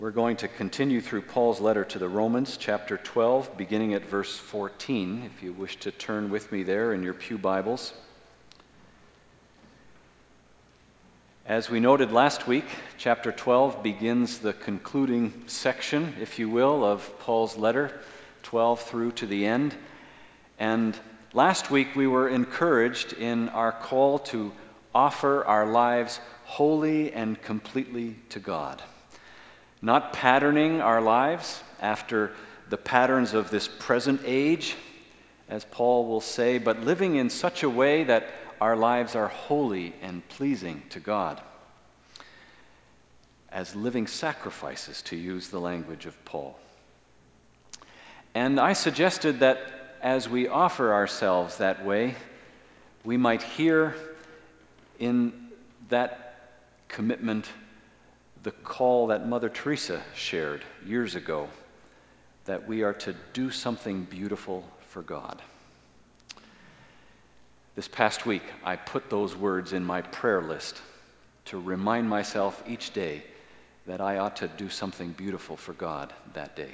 We're going to continue through Paul's letter to the Romans, chapter 12, beginning at verse 14, if you wish to turn with me there in your pew Bibles. As we noted last week, chapter 12 begins the concluding section, if you will, of Paul's letter, 12 through to the end. And last week we were encouraged in our call to offer our lives wholly and completely to God. Not patterning our lives after the patterns of this present age, as Paul will say, but living in such a way that our lives are holy and pleasing to God, as living sacrifices, to use the language of Paul. And I suggested that as we offer ourselves that way, we might hear in that commitment the call that Mother Teresa shared years ago, that we are to do something beautiful for God. This past week, I put those words in my prayer list to remind myself each day that I ought to do something beautiful for God that day.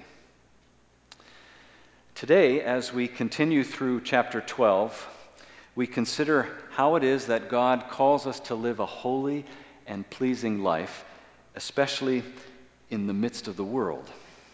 Today, as we continue through chapter 12, we consider how it is that God calls us to live a holy and pleasing life, especially in the midst of the world.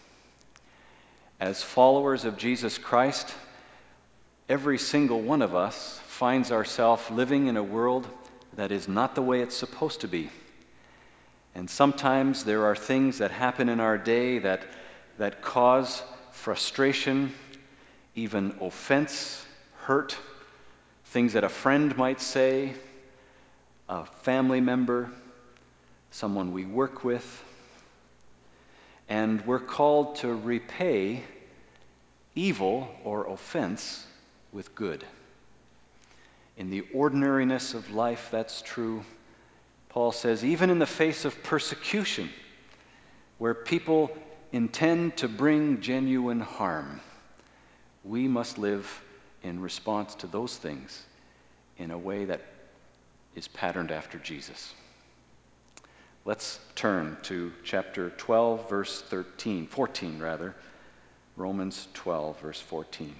As followers of Jesus Christ, every single one of us finds ourselves living in a world that is not the way it's supposed to be. And sometimes there are things that happen in our day that cause frustration, even offense, hurt, things that a friend might say, a family member, someone we work with, and we're called to repay evil or offense with good. In the ordinariness of life, that's true. Paul says, even in the face of persecution, where people intend to bring genuine harm, we must live in response to those things in a way that is patterned after Jesus. Let's turn to chapter 12, verse 14, Romans 12, verse 14.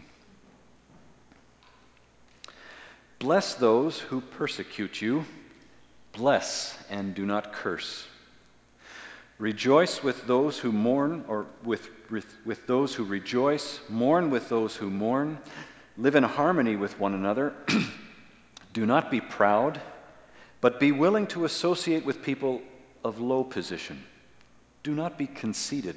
Bless those who persecute you, bless and do not curse. Rejoice with those who mourn, or with those who rejoice, mourn with those who mourn, live in harmony with one another. Do not be proud, but be willing to associate with people of low position. Do not be conceited.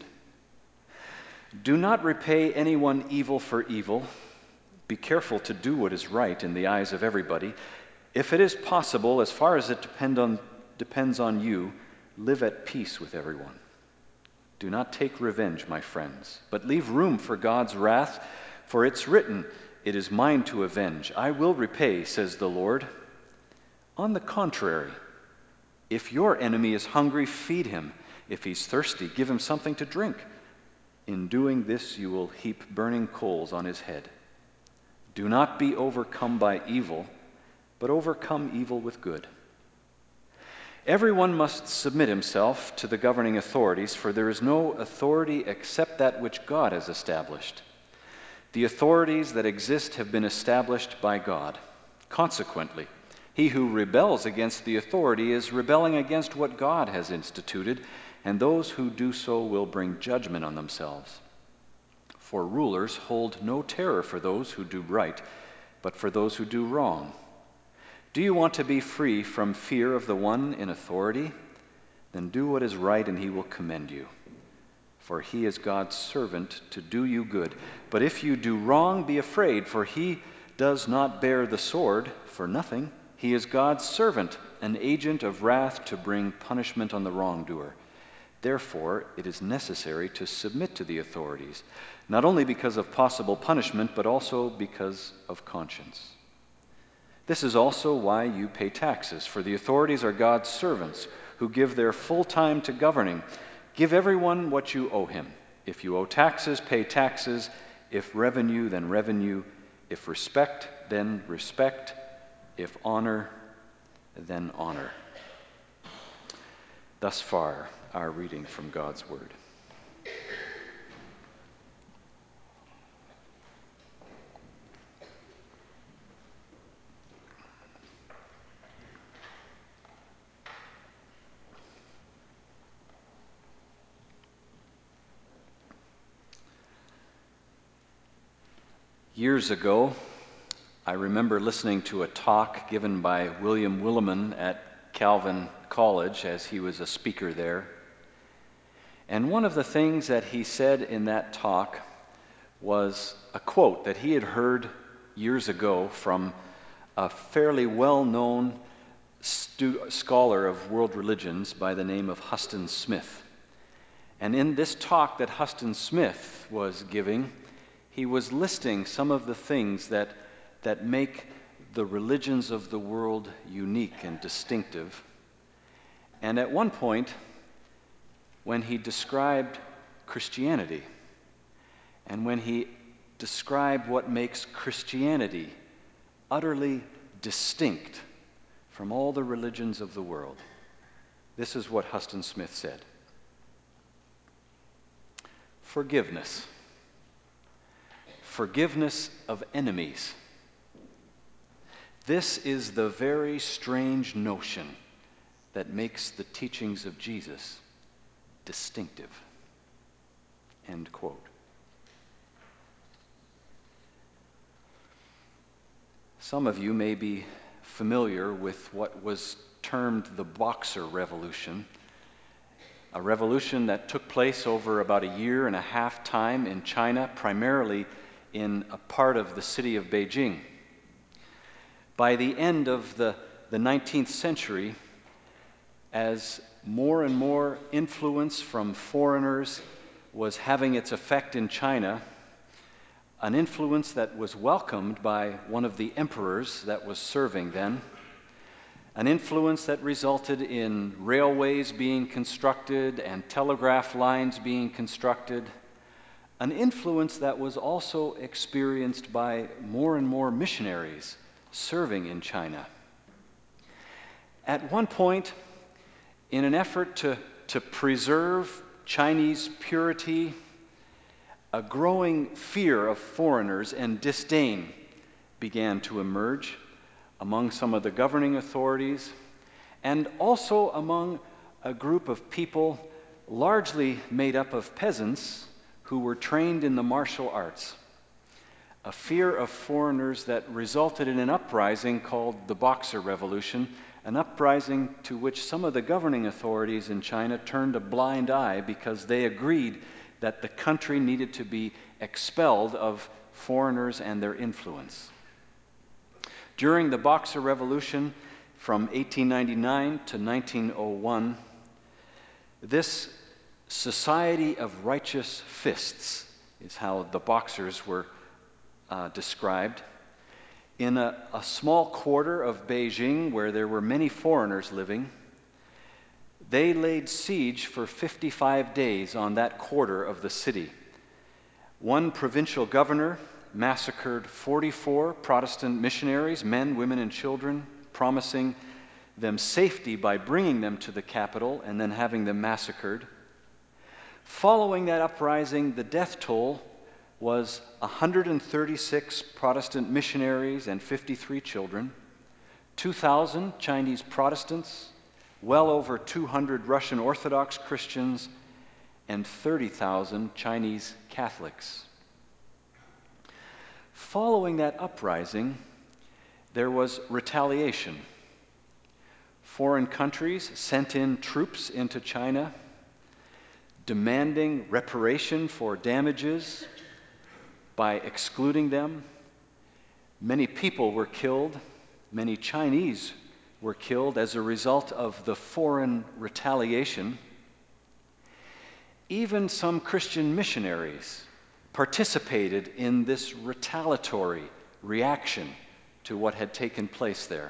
Do not repay anyone evil for evil. Be careful to do what is right in the eyes of everybody. If it is possible, as far as it depends on you, live at peace with everyone. Do not take revenge, my friends, but leave room for God's wrath, for it's written, "It is mine to avenge. I will repay," says the Lord. On the contrary, if your enemy is hungry, feed him. If he's thirsty, give him something to drink. In doing this, you will heap burning coals on his head. Do not be overcome by evil, but overcome evil with good. Everyone must submit himself to the governing authorities, for there is no authority except that which God has established. The authorities that exist have been established by God. Consequently, he who rebels against the authority is rebelling against what God has instituted, and those who do so will bring judgment on themselves. For rulers hold no terror for those who do right, but for those who do wrong. Do you want to be free from fear of the one in authority? Then do what is right, and he will commend you. For he is God's servant to do you good. But if you do wrong, be afraid, for he does not bear the sword for nothing. He is God's servant, an agent of wrath to bring punishment on the wrongdoer. Therefore, it is necessary to submit to the authorities, not only because of possible punishment, but also because of conscience. This is also why you pay taxes, for the authorities are God's servants who give their full time to governing. Give everyone what you owe him. If you owe taxes, pay taxes. If revenue, then revenue. If respect, then respect. If honor, then honor. Thus far, our reading from God's Word. Years ago, I remember listening to a talk given by William Willimon at Calvin College as he was a speaker there. And one of the things that he said in that talk was a quote that he had heard years ago from a fairly well-known scholar of world religions by the name of Huston Smith. And in this talk that Huston Smith was giving, he was listing some of the things that make the religions of the world unique and distinctive. And at one point, when he described Christianity, and when he described what makes Christianity utterly distinct from all the religions of the world, this is what Huston Smith said. Forgiveness. Forgiveness of enemies. This is the very strange notion that makes the teachings of Jesus distinctive. End quote. Some of you may be familiar with what was termed the Boxer Revolution, a revolution that took place over about a year and a half time in China, primarily in a part of the city of Beijing. By the end of the 19th century, as more and more influence from foreigners was having its effect in China, an influence that was welcomed by one of the emperors that was serving then, an influence that resulted in railways being constructed and telegraph lines being constructed, an influence that was also experienced by more and more missionaries serving in China. At one point, in an effort to preserve Chinese purity, a growing fear of foreigners and disdain began to emerge among some of the governing authorities and also among a group of people largely made up of peasants who were trained in the martial arts. A fear of foreigners that resulted in an uprising called the Boxer Revolution, an uprising to which some of the governing authorities in China turned a blind eye because they agreed that the country needed to be expelled of foreigners and their influence. During the Boxer Revolution from 1899 to 1901, this Society of Righteous Fists is how the Boxers were described. In a small quarter of Beijing where there were many foreigners living, they laid siege for 55 days on that quarter of the city. One provincial governor massacred 44 Protestant missionaries, men, women, and children, promising them safety by bringing them to the capital and then having them massacred. Following that uprising, the death toll was 136 Protestant missionaries and 53 children, 2,000 Chinese Protestants, well over 200 Russian Orthodox Christians, and 30,000 Chinese Catholics. Following that uprising, there was retaliation. Foreign countries sent in troops into China, demanding reparation for damages by excluding them. Many people were killed. Many Chinese were killed as a result of the foreign retaliation. Even some Christian missionaries participated in this retaliatory reaction to what had taken place there.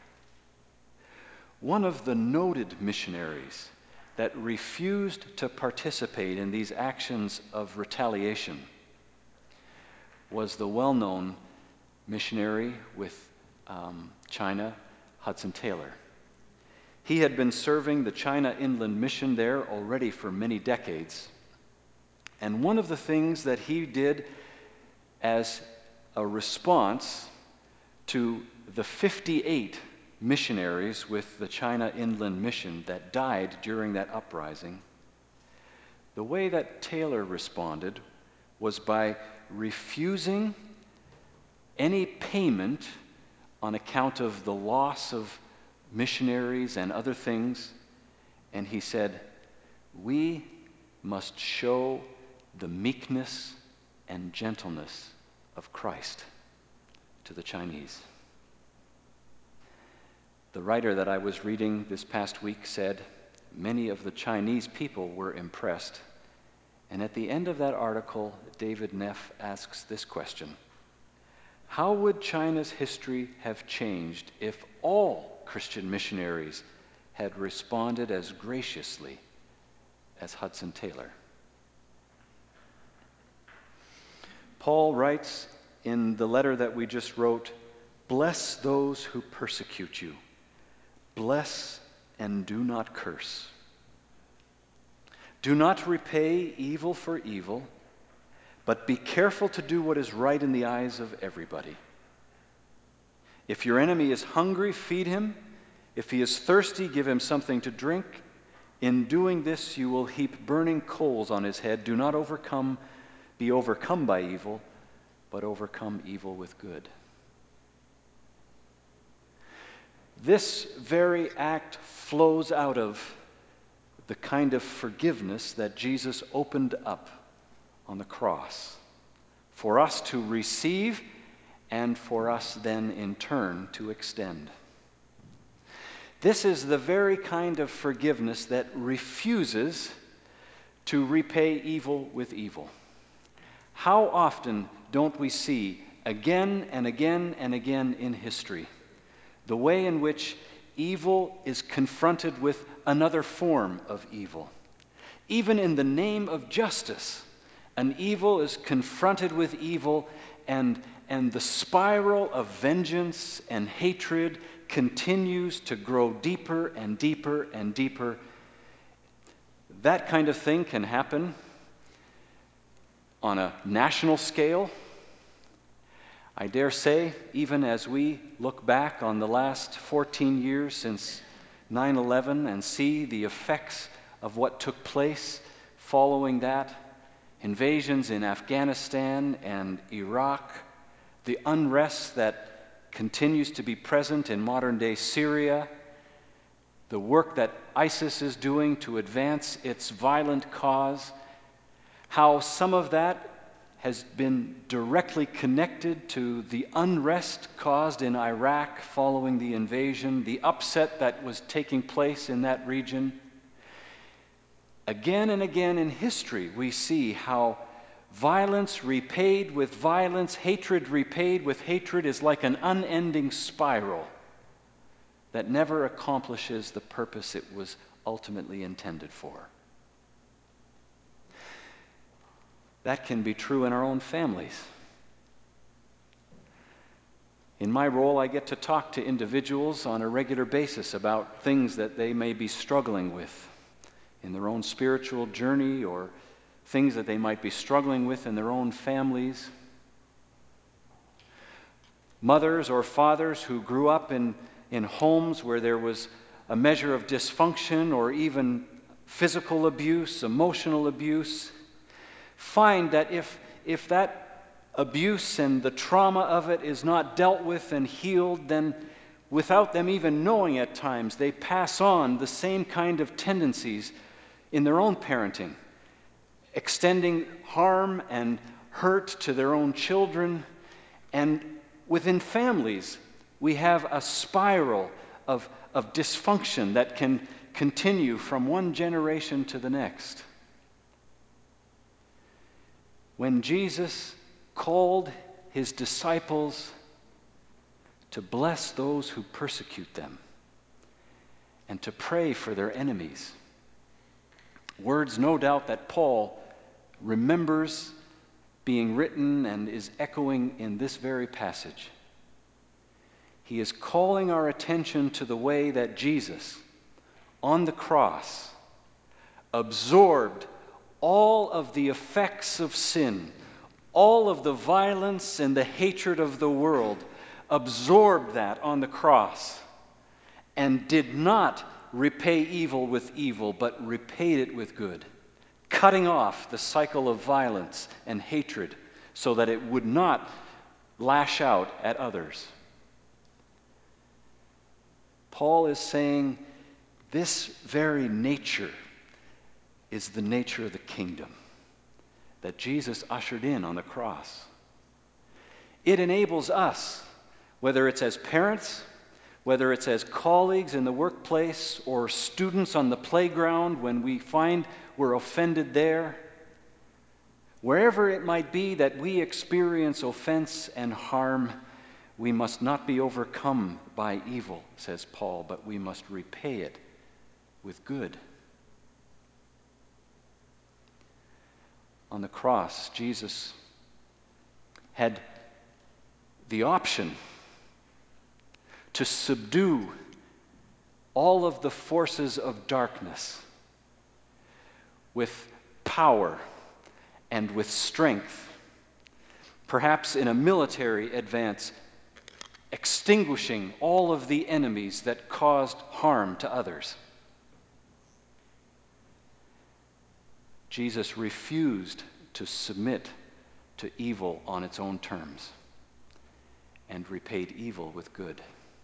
One of the noted missionaries that refused to participate in these actions of retaliation was the well-known missionary with China, Hudson Taylor. He had been serving the China Inland Mission there already for many decades. And one of the things that he did as a response to the 58 missionaries with the China Inland Mission that died during that uprising, the way that Taylor responded was by refusing any payment on account of the loss of missionaries and other things. And he said, we must show the meekness and gentleness of Christ to the Chinese. The writer that I was reading this past week said many of the Chinese people were impressed. And at the end of that article, David Neff asks this question: how would China's history have changed if all Christian missionaries had responded as graciously as Hudson Taylor? Paul writes in the letter that we just wrote, bless those who persecute you. Bless and do not curse. Do not repay evil for evil, but be careful to do what is right in the eyes of everybody. If your enemy is hungry, feed him. If he is thirsty, give him something to drink. In doing this, you will heap burning coals on his head. Do not be overcome by evil, but overcome evil with good. This very act flows out of the kind of forgiveness that Jesus opened up on the cross for us to receive and for us then in turn to extend. This is the very kind of forgiveness that refuses to repay evil with evil. How often don't we see again and again and again in history the way in which evil is confronted with another form of evil? Even in the name of justice, an evil is confronted with evil, and the spiral of vengeance and hatred continues to grow deeper and deeper and deeper. That kind of thing can happen on a national scale. I dare say, even as we look back on the last 14 years since 9/11 and see the effects of what took place following that, invasions in Afghanistan and Iraq, the unrest that continues to be present in modern-day Syria, the work that ISIS is doing to advance its violent cause, how some of that has been directly connected to the unrest caused in Iraq following the invasion, the upset that was taking place in that region. Again and again in history, we see how violence repaid with violence, hatred repaid with hatred is like an unending spiral that never accomplishes the purpose it was ultimately intended for. That can be true in our own families. In my role, I get to talk to individuals on a regular basis about things that they may be struggling with in their own spiritual journey, or things that they might be struggling with in their own families. Mothers or fathers who grew up in homes where there was a measure of dysfunction or even physical abuse, emotional abuse, find that if that abuse and the trauma of it is not dealt with and healed, then without them even knowing at times, they pass on the same kind of tendencies in their own parenting, extending harm and hurt to their own children. And within families, we have a spiral of dysfunction that can continue from one generation to the next. When Jesus called his disciples to bless those who persecute them and to pray for their enemies, words no doubt that Paul remembers being written and is echoing in this very passage, he is calling our attention to the way that Jesus, on the cross, absorbed all of the effects of sin, all of the violence and the hatred of the world, absorbed that on the cross, and did not repay evil with evil, but repaid it with good, cutting off the cycle of violence and hatred so that it would not lash out at others. Paul is saying this very nature is the nature of the kingdom that Jesus ushered in on the cross. It enables us, whether it's as parents, whether it's as colleagues in the workplace, or students on the playground when we find we're offended there, wherever it might be that we experience offense and harm, we must not be overcome by evil, says Paul, but we must repay it with good. On the cross, Jesus had the option to subdue all of the forces of darkness with power and with strength, perhaps in a military advance, extinguishing all of the enemies that caused harm to others. Jesus refused to submit to evil on its own terms and repaid evil with good.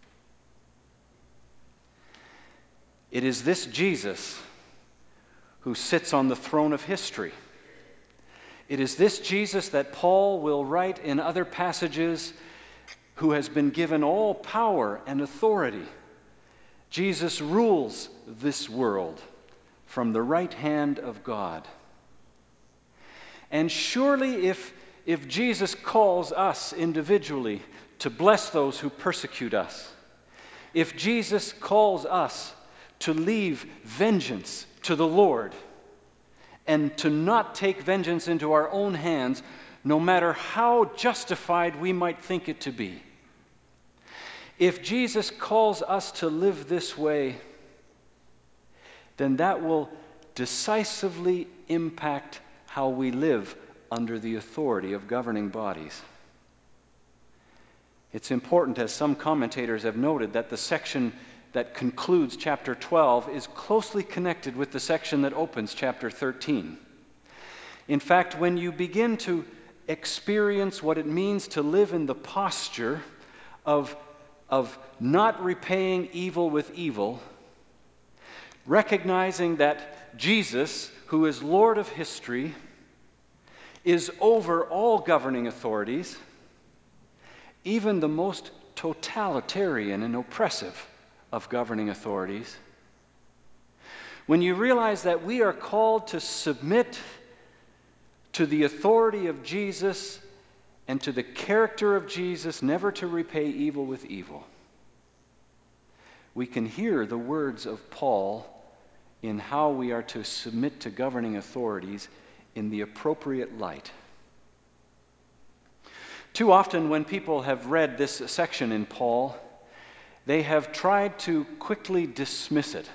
It is this Jesus who sits on the throne of history. It is this Jesus that Paul will write in other passages, who has been given all power and authority. Jesus rules this world from the right hand of God. And surely if Jesus calls us individually to bless those who persecute us, if Jesus calls us to leave vengeance to the Lord and to not take vengeance into our own hands, no matter how justified we might think it to be, if Jesus calls us to live this way, then that will decisively impact how we live under the authority of governing bodies. It's important, as some commentators have noted, that the section that concludes chapter 12 is closely connected with the section that opens chapter 13. In fact, when you begin to experience what it means to live in the posture of not repaying evil with evil, recognizing that Jesus, who is Lord of history, is over all governing authorities, even the most totalitarian and oppressive of governing authorities. When you realize that we are called to submit to the authority of Jesus and to the character of Jesus, never to repay evil with evil, we can hear the words of Paul in how we are to submit to governing authorities in the appropriate light. Too often when people have read this section in Paul, they have tried to quickly dismiss it.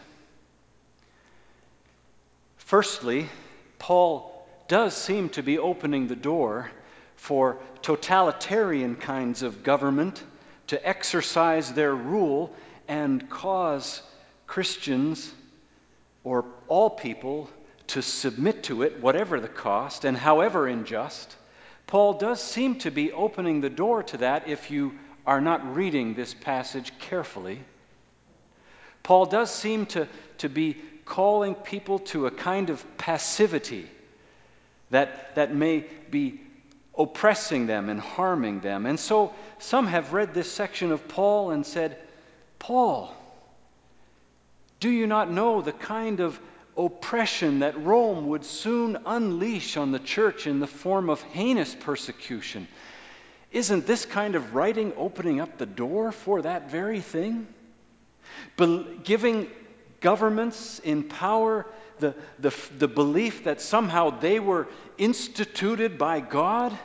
Firstly, Paul does seem to be opening the door for totalitarian kinds of government to exercise their rule and cause Christians or all people to submit to it, whatever the cost and however unjust. Paul does seem to be opening the door to that if you are not reading this passage carefully. Paul does seem to be calling people to a kind of passivity that may be oppressing them and harming them. And so some have read this section of Paul and said, Paul, do you not know the kind of oppression that Rome would soon unleash on the church in the form of heinous persecution? Isn't this kind of writing opening up the door for that very thing? Giving governments in power the belief that somehow they were instituted by God?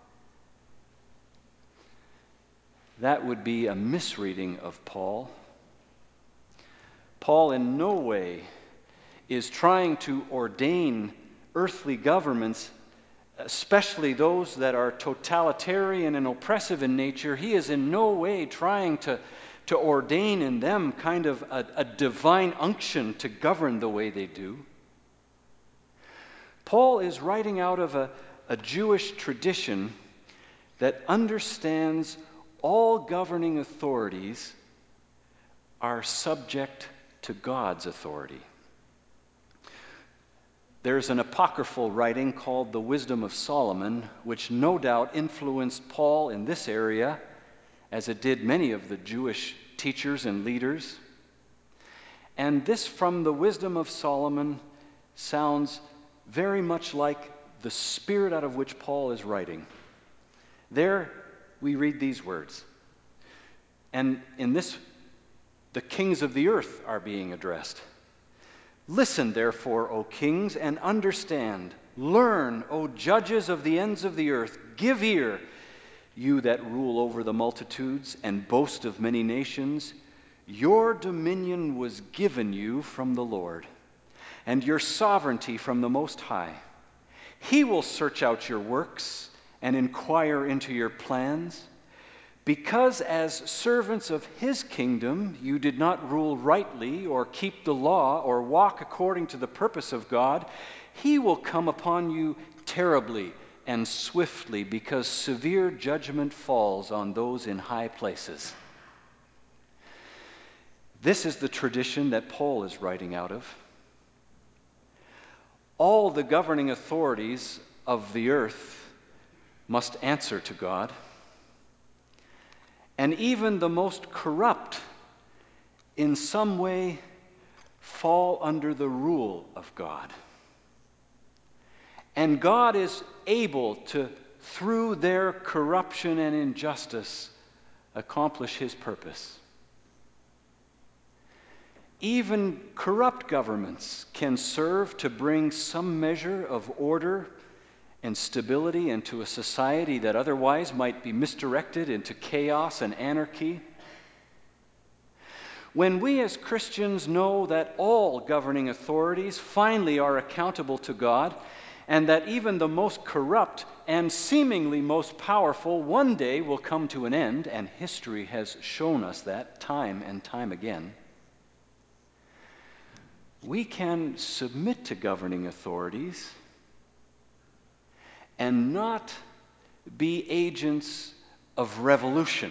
That would be a misreading of Paul. Paul in no way is trying to ordain earthly governments, especially those that are totalitarian and oppressive in nature. He is in no way trying to ordain in them kind of a divine unction to govern the way they do. Paul is writing out of a Jewish tradition that understands all governing authorities are subject to God's authority. There's an apocryphal writing called the Wisdom of Solomon, which no doubt influenced Paul in this area, as it did many of the Jewish teachers and leaders. And this from the Wisdom of Solomon sounds very much like the spirit out of which Paul is writing. There we read these words. And in this, the kings of the earth are being addressed. Listen, therefore, O kings, and understand. Learn, O judges of the ends of the earth. Give ear, you that rule over the multitudes and boast of many nations. Your dominion was given you from the Lord, and your sovereignty from the Most High. He will search out your works and inquire into your plans. Because as servants of his kingdom, you did not rule rightly or keep the law or walk according to the purpose of God, he will come upon you terribly and swiftly, because severe judgment falls on those in high places. This is the tradition that Paul is writing out of. All the governing authorities of the earth must answer to God. And even the most corrupt, in some way, fall under the rule of God. And God is able to, through their corruption and injustice, accomplish his purpose. Even corrupt governments can serve to bring some measure of order and stability into a society that otherwise might be misdirected into chaos and anarchy. When we as Christians know that all governing authorities finally are accountable to God, and that even the most corrupt and seemingly most powerful one day will come to an end, and history has shown us that time and time again, we can submit to governing authorities and not be agents of revolution.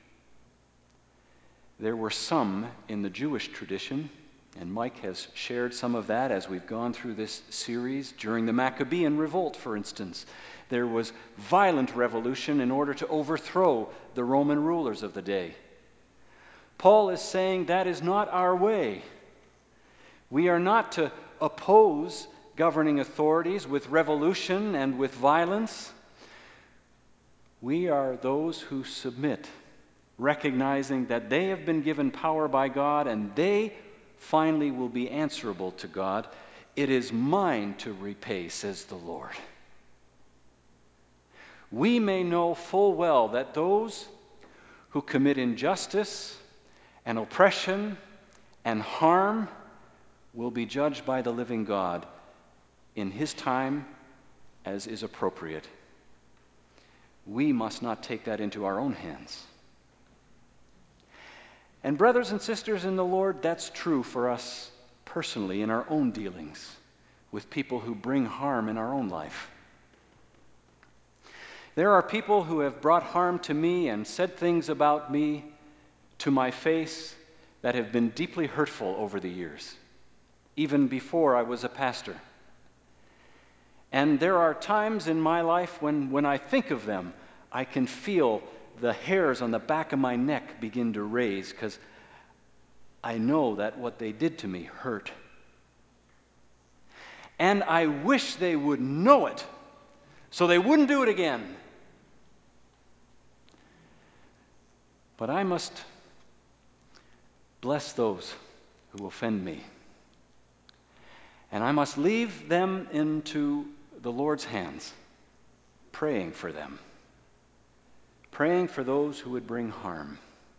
There were some in the Jewish tradition, and Mike has shared some of that as we've gone through this series. During the Maccabean revolt, for instance, there was violent revolution in order to overthrow the Roman rulers of the day. Paul is saying that is not our way. We are not to oppose governing authorities with revolution and with violence. We are those who submit, recognizing that they have been given power by God and they finally will be answerable to God. It is mine to repay, says the Lord. We may know full well that those who commit injustice and oppression and harm will be judged by the living God in his time as is appropriate. We must not take that into our own hands. And brothers and sisters in the Lord, that's true for us personally in our own dealings with people who bring harm in our own life. There are people who have brought harm to me and said things about me to my face that have been deeply hurtful over the years, even before I was a pastor. And there are times in my life when I think of them, I can feel the hairs on the back of my neck begin to raise because I know that what they did to me hurt. And I wish they would know it so they wouldn't do it again. But I must bless those who offend me. And I must leave them into the Lord's hands, praying for them, praying for those who would bring harm.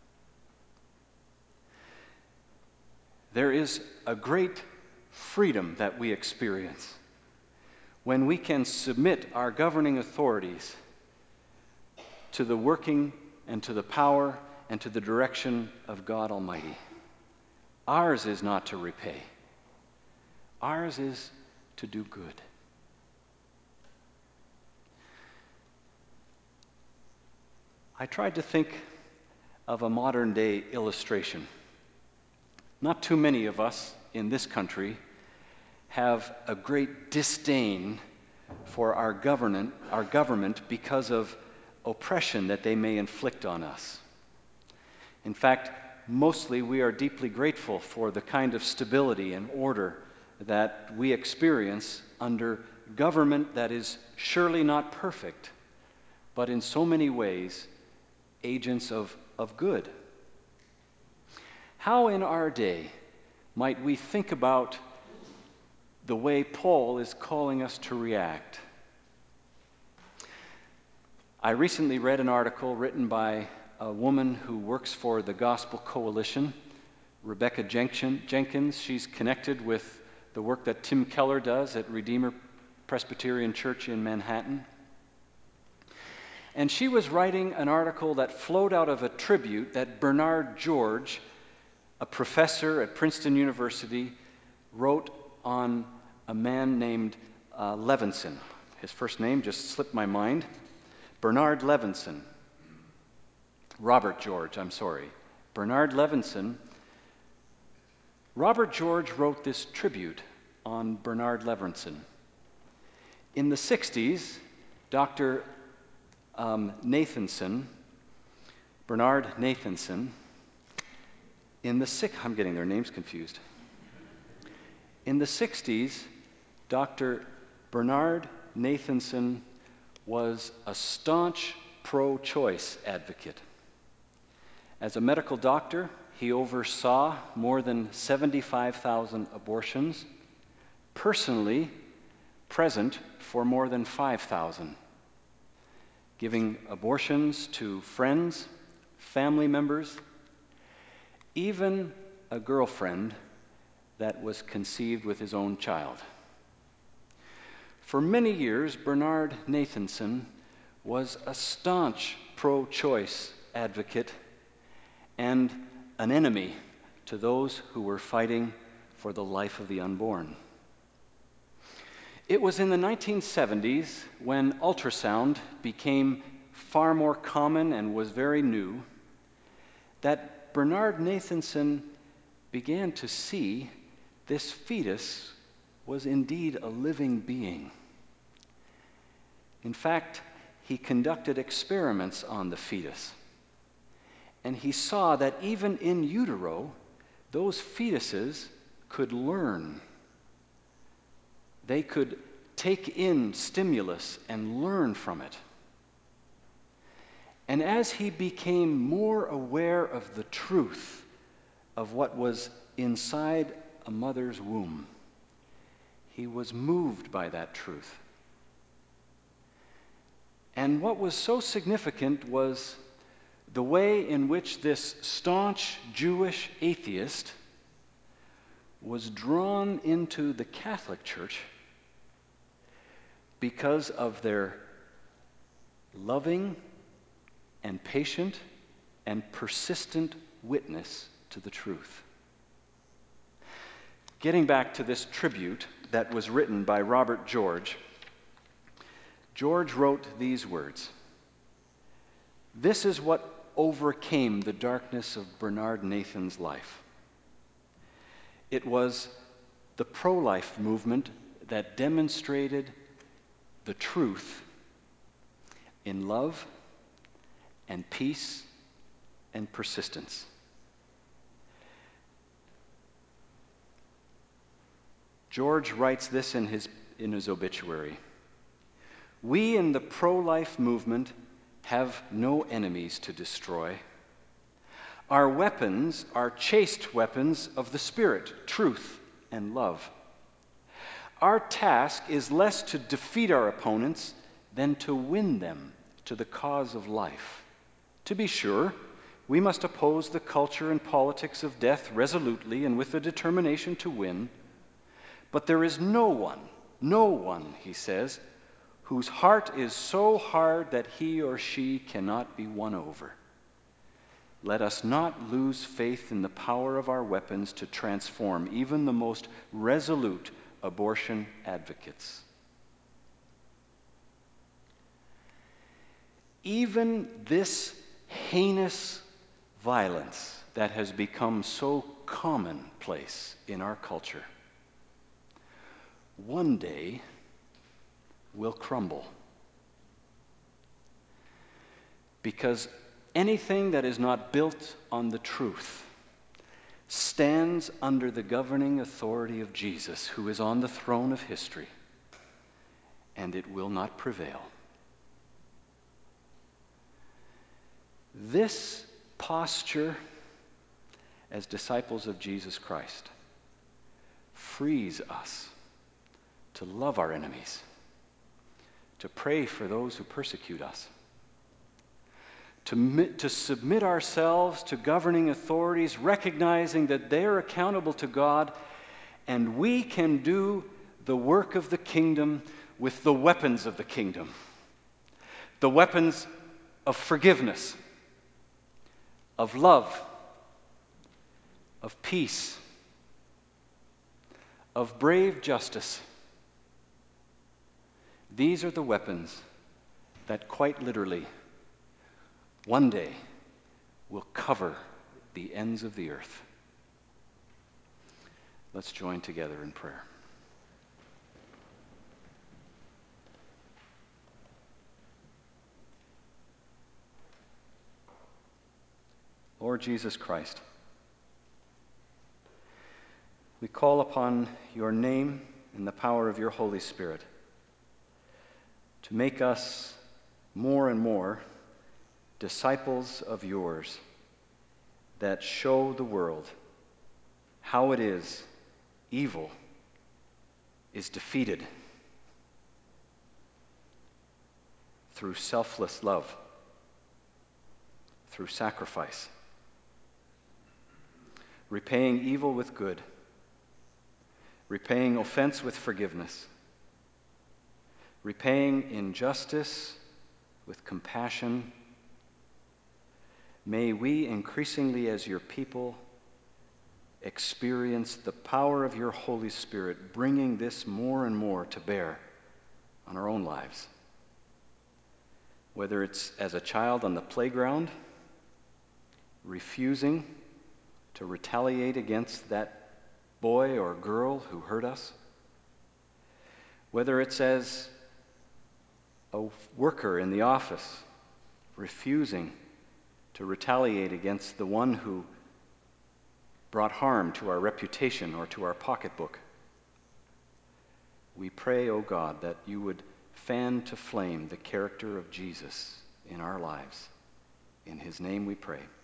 There is a great freedom that we experience when we can submit our governing authorities to the working and to the power and to the direction of God Almighty. Ours is not to repay. Ours is to do good. I tried to think of a modern day illustration. Not too many of us in this country have a great disdain for our government because of oppression that they may inflict on us. In fact, mostly we are deeply grateful for the kind of stability and order that we experience under government that is surely not perfect, but in so many ways agents of good. How in our day might we think about the way Paul is calling us to react? I recently read an article written by a woman who works for the Gospel Coalition, Rebecca Jenkins. She's connected with the work that Tim Keller does at Redeemer Presbyterian Church in Manhattan. And she was writing an article that flowed out of a tribute that Bernard George, a professor at Princeton University, wrote on a man named Levinson. His first name just slipped my mind. Bernard Levinson. Robert George, I'm sorry. Bernard Levinson. Robert George wrote this tribute on Bernard Levinson. In the 60s, Dr. Nathanson, Bernard Nathanson, I'm getting their names confused. In the 60s, Dr. Bernard Nathanson was a staunch pro-choice advocate. As a medical doctor, he oversaw more than 75,000 abortions, personally present for more than 5,000, giving abortions to friends, family members, even a girlfriend that was conceived with his own child. For many years, Bernard Nathanson was a staunch pro-choice advocate and an enemy to those who were fighting for the life of the unborn. It was in the 1970s when ultrasound became far more common and was very new that Bernard Nathanson began to see this fetus was indeed a living being. In fact, he conducted experiments on the fetus, and he saw that even in utero, those fetuses could learn. They could take in stimulus and learn from it. And as he became more aware of the truth of what was inside a mother's womb, he was moved by that truth. And what was so significant was the way in which this staunch Jewish atheist was drawn into the Catholic Church because of their loving and patient and persistent witness to the truth. Getting back to this tribute that was written by Robert George, George wrote these words: "This is what overcame the darkness of Bernard Nathan's life. It was the pro-life movement that demonstrated the truth in love and peace and persistence. George writes this in his obituary: "We in the pro-life movement have no enemies to destroy. Our weapons are chaste weapons of the Spirit, truth, and love. Our task is less to defeat our opponents than to win them to the cause of life. To be sure, we must oppose the culture and politics of death resolutely and with the determination to win. But there is no one, he says, whose heart is so hard that he or she cannot be won over. Let us not lose faith in the power of our weapons to transform even the most resolute abortion advocates." Even this heinous violence that has become so commonplace in our culture one day will crumble. Because anything that is not built on the truth stands under the governing authority of Jesus, who is on the throne of history, and it will not prevail. This posture as disciples of Jesus Christ frees us to love our enemies, to pray for those who persecute us, to submit ourselves to governing authorities, recognizing that they are accountable to God, and we can do the work of the kingdom with the weapons of the kingdom, the weapons of forgiveness, of love, of peace, of brave justice. These are the weapons that quite literally one day will cover the ends of the earth. Let's join together in prayer. Lord Jesus Christ, we call upon your name and the power of your Holy Spirit to make us more and more disciples of yours that show the world how it is evil is defeated through selfless love, through sacrifice, repaying evil with good, repaying offense with forgiveness, repaying injustice with compassion. May we increasingly, as your people, experience the power of your Holy Spirit, bringing this more and more to bear on our own lives. Whether it's as a child on the playground, refusing to retaliate against that boy or girl who hurt us, whether it's as a worker in the office, refusing to retaliate against the one who brought harm to our reputation or to our pocketbook. We pray, O God, that you would fan to flame the character of Jesus in our lives. In his name we pray.